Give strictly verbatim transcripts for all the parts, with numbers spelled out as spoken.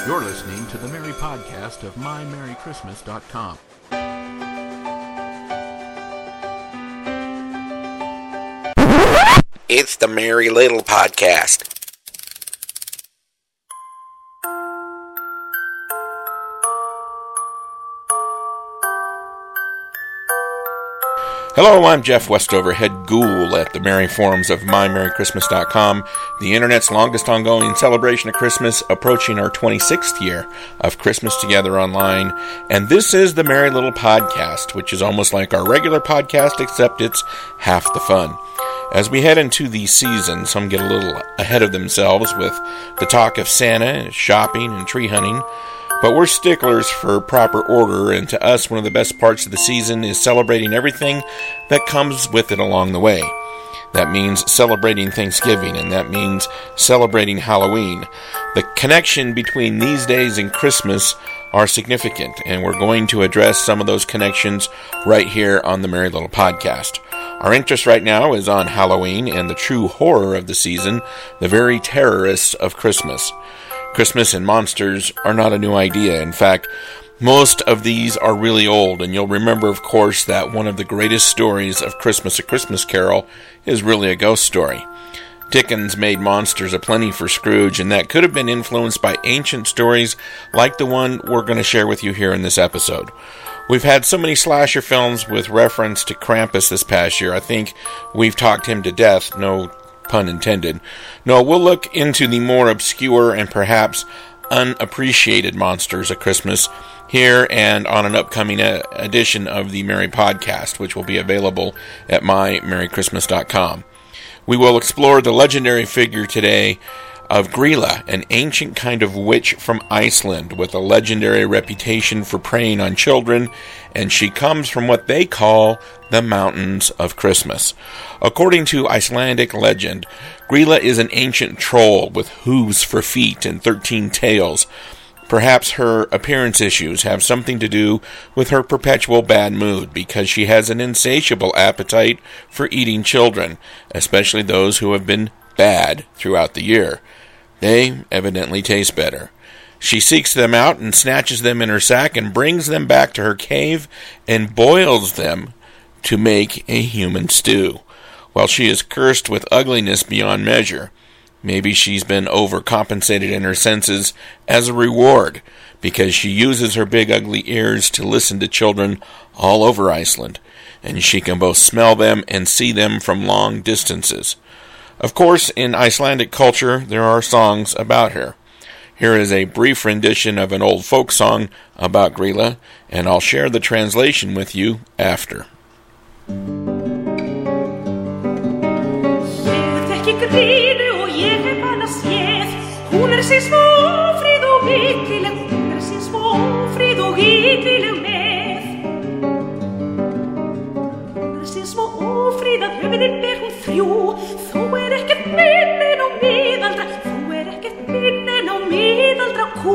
You're listening to the Merry Podcast of my merry christmas dot com. It's the Merry Little Podcast. Hello, I'm Jeff Westover, head ghoul at the Merry Forums of my merry christmas dot com, the internet's longest ongoing celebration of Christmas, approaching our twenty-sixth year of Christmas Together Online, and this is the Merry Little Podcast, which is almost like our regular podcast, except it's half the fun. As we head into the season, some get a little ahead of themselves with the talk of Santa, shopping, and tree hunting. But we're sticklers for proper order, and to us, one of the best parts of the season is celebrating everything that comes with it along the way. That means celebrating Thanksgiving, and that means celebrating Halloween. The connection between these days and Christmas are significant, and we're going to address some of those connections right here on the Merry Little Podcast. Our interest right now is on Halloween and the true horror of the season, the very terrorists of Christmas. Christmas and monsters are not a new idea. In fact, most of these are really old, and you'll remember, of course, that one of the greatest stories of Christmas, A Christmas Carol, is really a ghost story. Dickens made monsters aplenty for Scrooge, and that could have been influenced by ancient stories like the one we're going to share with you here in this episode. We've had so many slasher films with reference to Krampus this past year. I think we've talked him to death, no pun intended. No, we'll look into the more obscure and perhaps unappreciated monsters of Christmas here and on an upcoming uh, edition of the Merry Podcast, which will be available at my merry christmas dot com. We will explore the legendary figure today of Grýla, an ancient kind of witch from Iceland with a legendary reputation for preying on children, and she comes from what they call the Mountains of Christmas. According to Icelandic legend, Grýla is an ancient troll with hooves for feet and thirteen tails. Perhaps her appearance issues have something to do with her perpetual bad mood, because she has an insatiable appetite for eating children, especially those who have been bad throughout the year. They evidently taste better. She seeks them out and snatches them in her sack and brings them back to her cave and boils them to make a human stew. While she is cursed with ugliness beyond measure, maybe she's been overcompensated in her senses as a reward, because she uses her big ugly ears to listen to children all over Iceland, and she can both smell them and see them from long distances. Of course, in Icelandic culture, there are songs about her. Here is a brief rendition of an old folk song about Grýla, and I'll share the translation with you after. Ég þekki Grýlu og ég hef hana séð. Hún er sér svo ófríð og illileg, hún er sér svo ófríð og illileg með. Hún er sér svo ófríð að höfuðin ber hún þrjú. Þó er ekkert minn en á miðaldra, þó er ekkert minn en á miðaldra kú.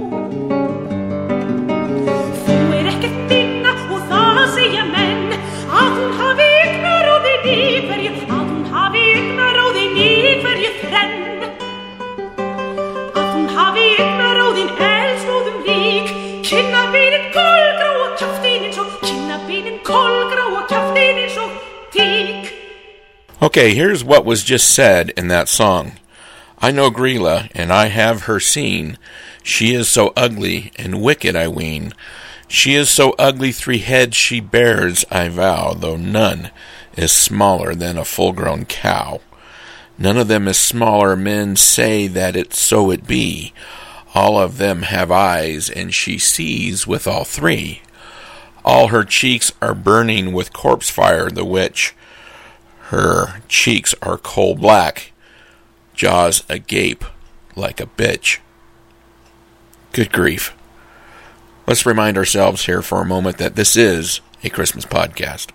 Þó er ekkert minna og það segja menn, að hún hafi augnaráðin í hverju, að hún hafi augnaráðin í hverju þrenn. Að hún hafi augnaráðin eldsnóðum lík, kinnabeinin kolgrá og kjaftin eins og, kinnabeinin kolgrá og kjaftin eins og tík. Okay, here's what was just said in that song. I know Grýla, and I have her seen. She is so ugly and wicked, I ween. She is so ugly three heads she bears, I vow, though none is smaller than a full-grown cow. None of them is smaller, men say that it so it be. All of them have eyes, and she sees with all three. All her cheeks are burning with corpse fire, the witch. Her cheeks are coal black, jaws agape like a bitch. Good grief. Let's remind ourselves here for a moment that this is a Christmas podcast.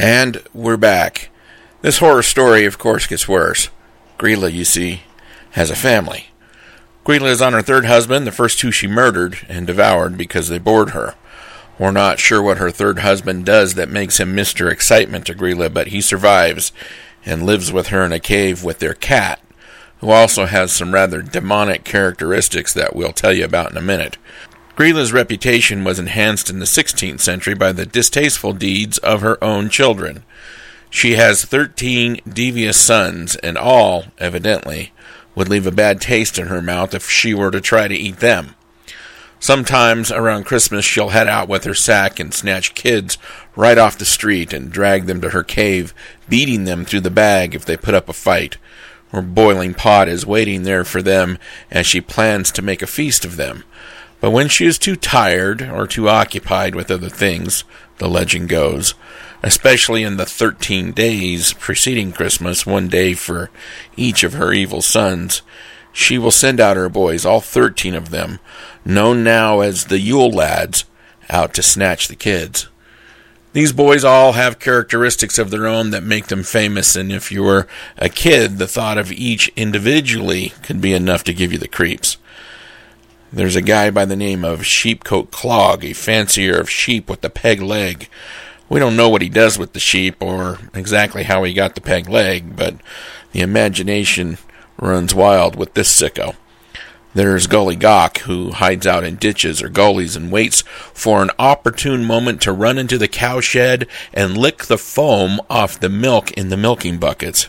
And we're back. This horror story, of course, gets worse. Grilla, you see, has a family. Grilla is on her third husband, the first two she murdered and devoured because they bored her. We're not sure what her third husband does that makes him Mister Excitement to Grilla, but he survives and lives with her in a cave with their cat, who also has some rather demonic characteristics that we'll tell you about in a minute. Grilla's reputation was enhanced in the sixteenth century by the distasteful deeds of her own children. She has thirteen devious sons, and all, evidently, would leave a bad taste in her mouth if she were to try to eat them. Sometimes, around Christmas, she'll head out with her sack and snatch kids right off the street and drag them to her cave, beating them through the bag if they put up a fight. Her boiling pot is waiting there for them as she plans to make a feast of them. But when she is too tired or too occupied with other things, the legend goes, especially in the thirteen days preceding Christmas, one day for each of her evil sons, she will send out her boys, all thirteen of them, known now as the Yule Lads, out to snatch the kids. These boys all have characteristics of their own that make them famous, and if you were a kid, the thought of each individually could be enough to give you the creeps. There's a guy by the name of Sheepcoat Clog, a fancier of sheep with the peg leg. We don't know what he does with the sheep or exactly how he got the peg leg, but the imagination runs wild with this sicko. There's Gully Gawk, who hides out in ditches or gullies and waits for an opportune moment to run into the cowshed and lick the foam off the milk in the milking buckets.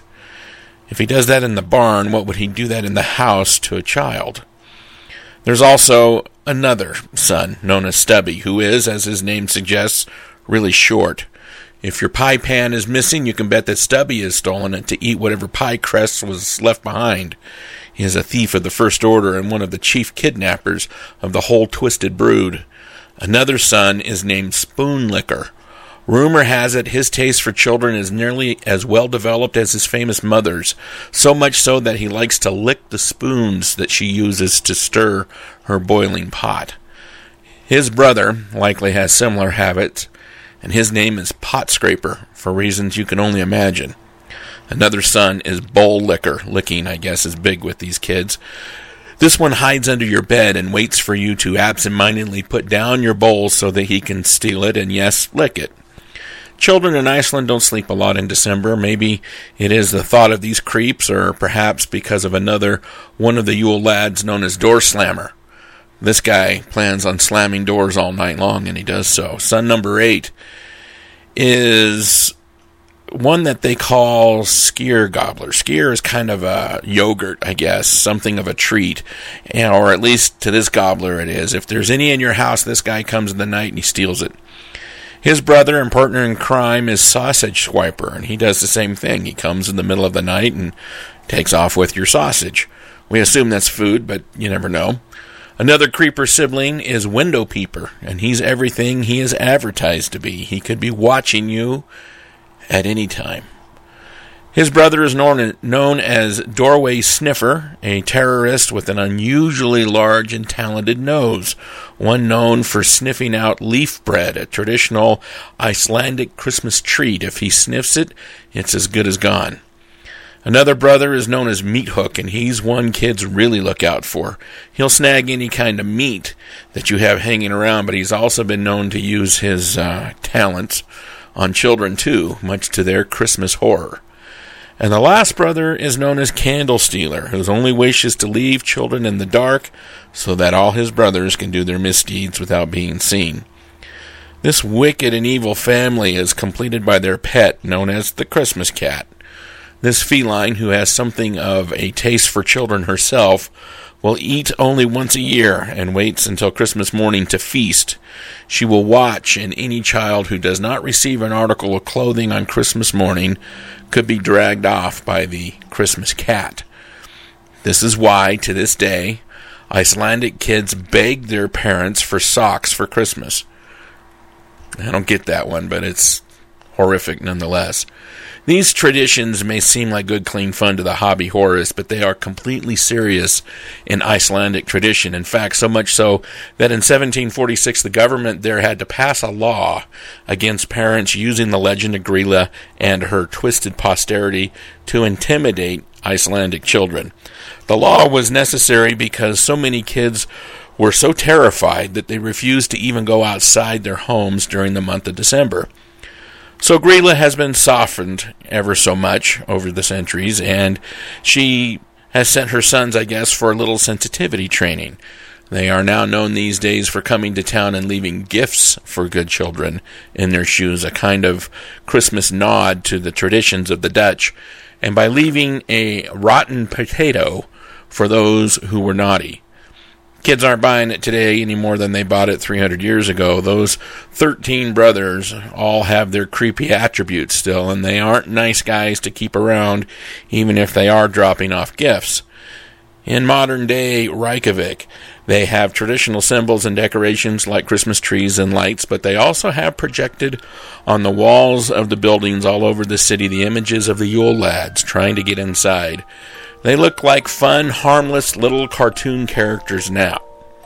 If he does that in the barn, what would he do that in the house to a child? There's also another son, known as Stubby, who is, as his name suggests, really short. If your pie pan is missing, you can bet that Stubby has stolen it to eat whatever pie crust was left behind. He is a thief of the first order and one of the chief kidnappers of the whole twisted brood. Another son is named Spoon Licker. Rumor has it his taste for children is nearly as well developed as his famous mother's, so much so that he likes to lick the spoons that she uses to stir her boiling pot. His brother likely has similar habits, and his name is Pot Scraper, for reasons you can only imagine. Another son is Bowl Licker. Licking, I guess, is big with these kids. This one hides under your bed and waits for you to absentmindedly put down your bowl so that he can steal it and, yes, lick it. Children in Iceland don't sleep a lot in December. Maybe it is the thought of these creeps, or perhaps because of another one of the Yule Lads known as Door Slammer. This guy plans on slamming doors all night long, and he does so. Son number eight is one that they call Skyr Gobbler. Skyr is kind of a yogurt, I guess, something of a treat, or at least to this gobbler it is. If there's any in your house, this guy comes in the night and he steals it. His brother and partner in crime is Sausage Swiper, and he does the same thing. He comes in the middle of the night and takes off with your sausage. We assume that's food, but you never know. Another creeper sibling is Window Peeper, and he's everything he is advertised to be. He could be watching you at any time. His brother is known, known as Doorway Sniffer, a terrorist with an unusually large and talented nose, one known for sniffing out leaf bread, a traditional Icelandic Christmas treat. If he sniffs it, it's as good as gone. Another brother is known as Meat Hook, and he's one kids really look out for. He'll snag any kind of meat that you have hanging around, but he's also been known to use his uh, talents on children too, much to their Christmas horror. And the last brother is known as Candle Stealer, whose only wish is to leave children in the dark so that all his brothers can do their misdeeds without being seen. This wicked and evil family is completed by their pet, known as the Christmas Cat. This feline, who has something of a taste for children herself, will eat only once a year and waits until Christmas morning to feast. She will watch, and any child who does not receive an article of clothing on Christmas morning could be dragged off by the Christmas Cat. This is why, to this day, Icelandic kids beg their parents for socks for Christmas. I don't get that one, but it's horrific nonetheless. These traditions may seem like good, clean fun to the hobby horrorist, but they are completely serious in Icelandic tradition. In fact, so much so that in seventeen forty-six, the government there had to pass a law against parents using the legend of Grýla and her twisted posterity to intimidate Icelandic children. The law was necessary because so many kids were so terrified that they refused to even go outside their homes during the month of December. So Grýla has been softened ever so much over the centuries, and she has sent her sons, I guess, for a little sensitivity training. They are now known these days for coming to town and leaving gifts for good children in their shoes, a kind of Christmas nod to the traditions of the Dutch, and by leaving a rotten potato for those who were naughty. Kids aren't buying it today any more than they bought it three hundred years ago. Those thirteen brothers all have their creepy attributes still, and they aren't nice guys to keep around, even if they are dropping off gifts. In modern-day Reykjavik, they have traditional symbols and decorations like Christmas trees and lights, but they also have projected on the walls of the buildings all over the city the images of the Yule lads trying to get inside. They look like fun, harmless little cartoon characters now.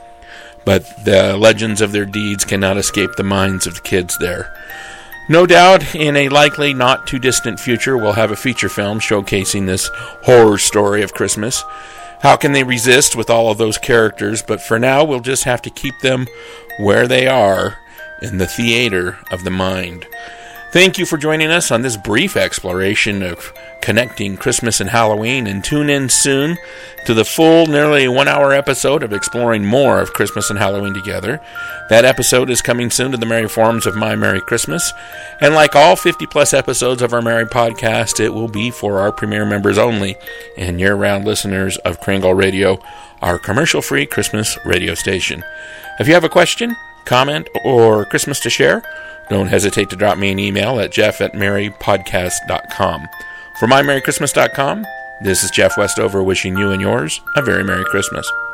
But the legends of their deeds cannot escape the minds of the kids there. No doubt, in a likely not-too-distant future, we'll have a feature film showcasing this horror story of Christmas. How can they resist with all of those characters? But for now, we'll just have to keep them where they are, in the theater of the mind. Thank you for joining us on this brief exploration of connecting Christmas and Halloween, and tune in soon to the full, nearly one-hour episode of exploring more of Christmas and Halloween together. That episode is coming soon to the Merry Forums of My Merry Christmas, and like all fifty-plus episodes of our Merry Podcast, it will be for our Premier members only and year-round listeners of Kringle Radio, our commercial-free Christmas radio station. If you have a question, comment, or Christmas to share, don't hesitate to drop me an email at jeff at merry podcast dot com. For my merry christmas dot com, this is Jeff Westover wishing you and yours a very Merry Christmas.